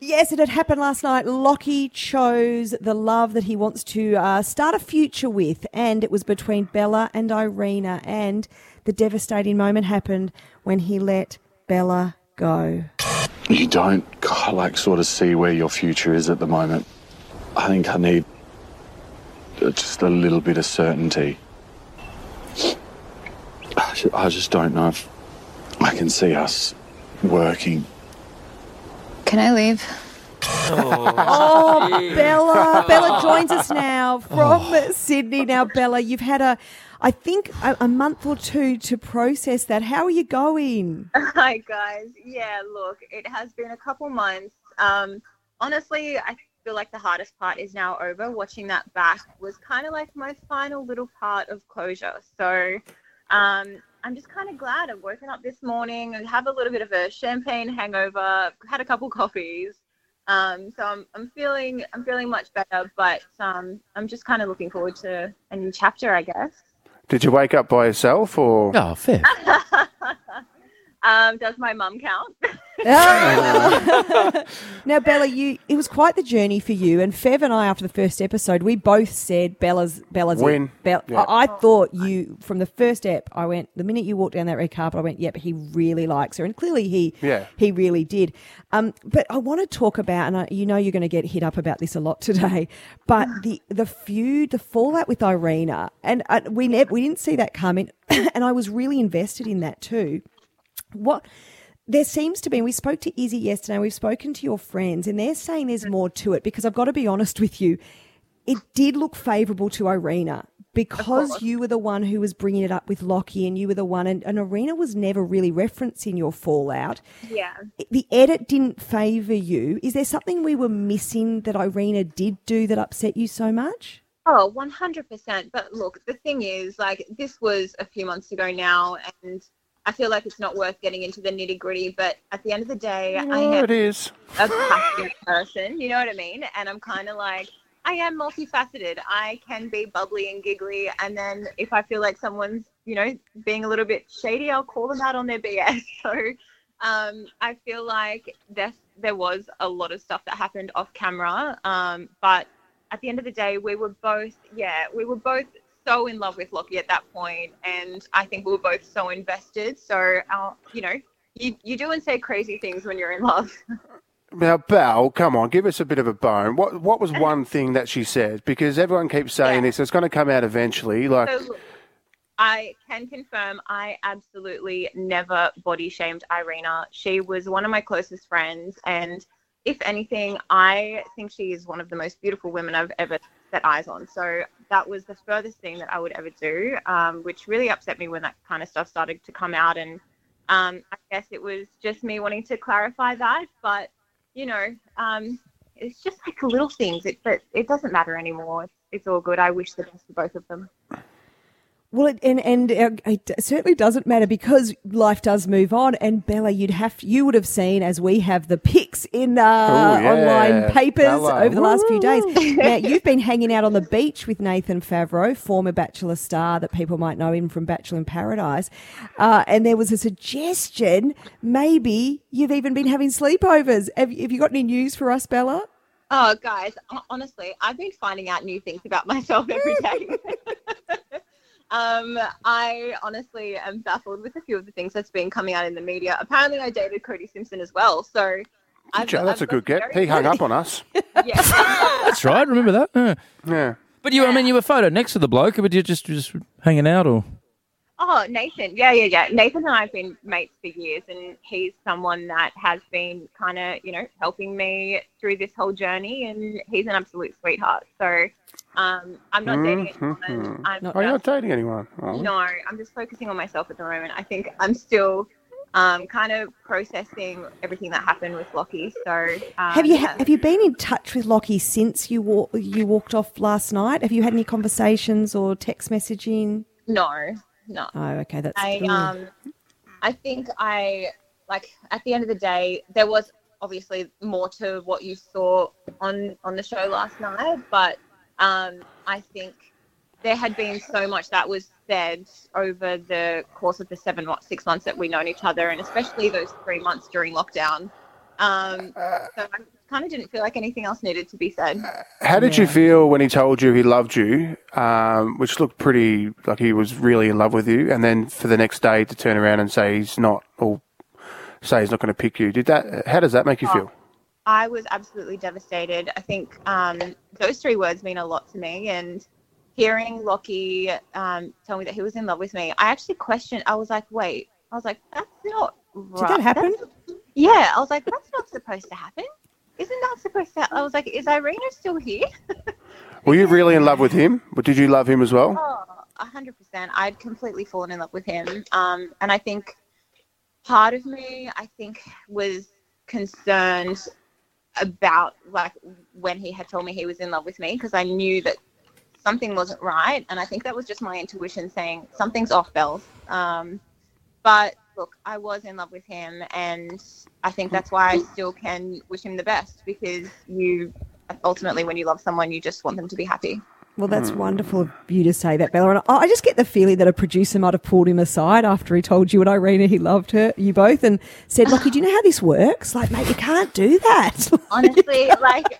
Yes, it had happened last night. Lockie chose the love that he wants to start a future with, and it was between Bella and Irina, and the devastating moment happened when he let Bella go. You don't sort of see where your future is at the moment. I think I need just a little bit of certainty. I just don't know if I can see us working. Can I leave? Oh, Bella. Bella joins us now from Sydney. Now, Bella, you've had I think a month or two to process that. How are you going? Hi, guys. Yeah, look, it has been a couple months. Honestly, I feel like the hardest part is now over. Watching that back was kind of like my final little part of closure. So I'm just kind of glad I've woken up this morning and have a little bit of a champagne hangover, had a couple coffees. So I'm feeling much better, but I'm just kind of looking forward to a new chapter, I guess. Did you wake up by yourself or? Oh, fair. Does my mum count? Now, Bella, it was quite the journey for you. And Fev and I, after the first episode, we both said Bella's win. Yeah. I thought you, from the first ep, the minute you walked down that red carpet, I went, yep, he really likes her. And clearly he really did. But I want to talk about, and you're going to get hit up about this a lot today, but the feud, the fallout with Irina, and we didn't see that coming, and I was really invested in that too. There seems to be, we spoke to Izzy yesterday, we've spoken to your friends, and they're saying there's more to it, because I've got to be honest with you, it did look favourable to Irina because you were the one who was bringing it up with Lockie, and you were the one, and Irina was never really referencing your fallout. Yeah. The edit didn't favour you. Is there something we were missing that Irina did do that upset you so much? Oh, 100%. But look, the thing is, this was a few months ago now, and I feel like it's not worth getting into the nitty-gritty, but at the end of the day, I am it is. a passionate person, you know what I mean? And I'm kind of I am multifaceted. I can be bubbly and giggly, and then if I feel like someone's, being a little bit shady, I'll call them out on their BS. So I feel like there was a lot of stuff that happened off camera, but at the end of the day, we were both so in love with Lockie at that point, and I think we were both so invested. So, you do and say crazy things when you're in love. Now, Belle, come on, give us a bit of a bone. What was one thing that she said? Because everyone keeps saying this, it's going to come out eventually. So, look, I can confirm I absolutely never body shamed Irina. She was one of my closest friends, and if anything, I think she is one of the most beautiful women I've ever set eyes on. So that was the furthest thing that I would ever do, which really upset me when that kind of stuff started to come out. And I guess it was just me wanting to clarify that. But, it's just little things. But it doesn't matter anymore. It's all good. I wish the best for both of them. Well, it certainly doesn't matter because life does move on. And Bella, you would have seen, as we have, the pics in online papers over the last few days. Now, you've been hanging out on the beach with Nathan Favreau, former Bachelor star that people might know him from Bachelor in Paradise. And there was a suggestion maybe you've even been having sleepovers. Have you got any news for us, Bella? Oh, guys, honestly, I've been finding out new things about myself every day. I honestly am baffled with a few of the things that's been coming out in the media. Apparently, I dated Cody Simpson as well, so that's a good get. He hung up on us. Yeah, that's right. Remember that? Yeah. But you were photoed next to the bloke, but you just hanging out, or? Oh, Nathan. Yeah. Nathan and I have been mates for years, and he's someone that has been kind of, helping me through this whole journey, and he's an absolute sweetheart. So I'm not dating anyone. You're not dating anyone? Oh. No, I'm just focusing on myself at the moment. I think I'm still kind of processing everything that happened with Lockie. So have you been in touch with Lockie since you walked off last night? Have you had any conversations or text messaging? No. Oh, okay. That's I think at the end of the day, there was obviously more to what you saw on the show last night, but I think there had been so much that was said over the course of the 6 months that we've known each other, and especially those 3 months during lockdown. So I kind of didn't feel like anything else needed to be said. How did you feel when he told you he loved you, which looked pretty like he was really in love with you, and then for the next day to turn around and say he's not, or say he's not going to pick you? How does that make you feel? I was absolutely devastated. I think those 3 words mean a lot to me, and hearing Lockie tell me that he was in love with me, I actually questioned. I was like, wait. I was like, that's not right. Did that happen? I was like, that's not supposed to happen. Isn't that supposed to? I was like, is Irina still here? Were you really in love with him? But did you love him as well? Oh, 100%. I'd completely fallen in love with him. And I think part of me, was concerned about like when he had told me he was in love with me, because I knew that something wasn't right. And I think that was just my intuition saying something's off, Bells. But look, I was in love with him, and I think that's why I still can wish him the best, because ultimately when you love someone, you just want them to be happy. Well, that's wonderful of you to say that, Bella. And I just get the feeling that a producer might have pulled him aside after he told you and Irina he loved you both, and said, Lockie, do you know how this works? Like, mate, you can't do that. Honestly, like,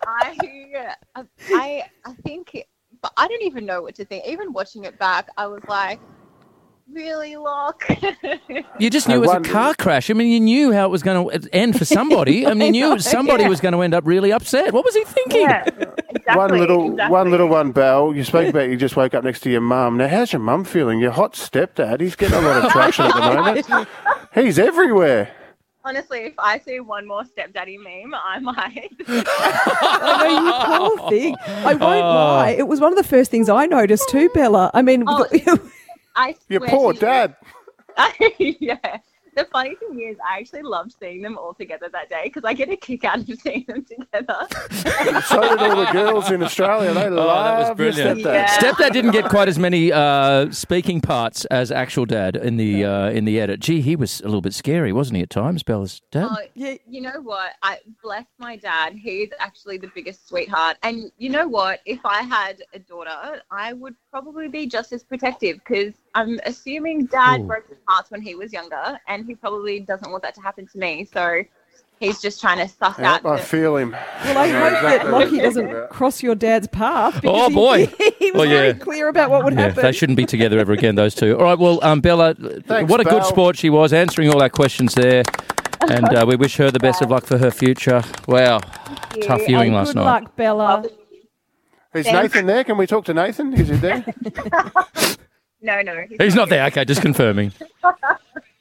I think, but I don't even know what to think. Even watching it back, I was like, really, Locke? You just knew it was a car crash. I mean, you knew how it was going to end for somebody. I mean, you knew somebody was going to end up really upset. What was he thinking? Yeah, exactly. One little one, Belle. You spoke about you just woke up next to your mum. Now, how's your mum feeling? Your hot stepdad, he's getting a lot of traction at the moment. He's everywhere. Honestly, if I see one more stepdaddy meme, I might. I mean, you poor thing. I won't lie. It was one of the first things I noticed too, Bella. I mean... Your poor dad. Yeah. The funny thing is, I actually loved seeing them all together that day, because I get a kick out of seeing them together. So did all the girls in Australia. They love your stepdad. Yeah. Stepdad didn't get quite as many speaking parts as actual dad in the edit. Gee, he was a little bit scary, wasn't he, at times, Bella's dad? Yeah. You know what? I bless my dad. He's actually the biggest sweetheart. And you know what? If I had a daughter, I would probably be just as protective, because I'm assuming Dad broke his heart when he was younger, and he probably doesn't want that to happen to me. So he's just trying to suss out. I feel him. Well, I hope that Lockie doesn't cross your dad's path. Oh, boy. He was very clear about what would happen. They shouldn't be together ever again, those two. All right, well, Bella, thanks, what a Belle. good sport she was, answering all our questions there. And we wish her the best of luck for her future. Wow, tough viewing last night. Good luck, Bella. Is Nathan there? Can we talk to Nathan? Is he there? No. He's not there. Okay, just confirming.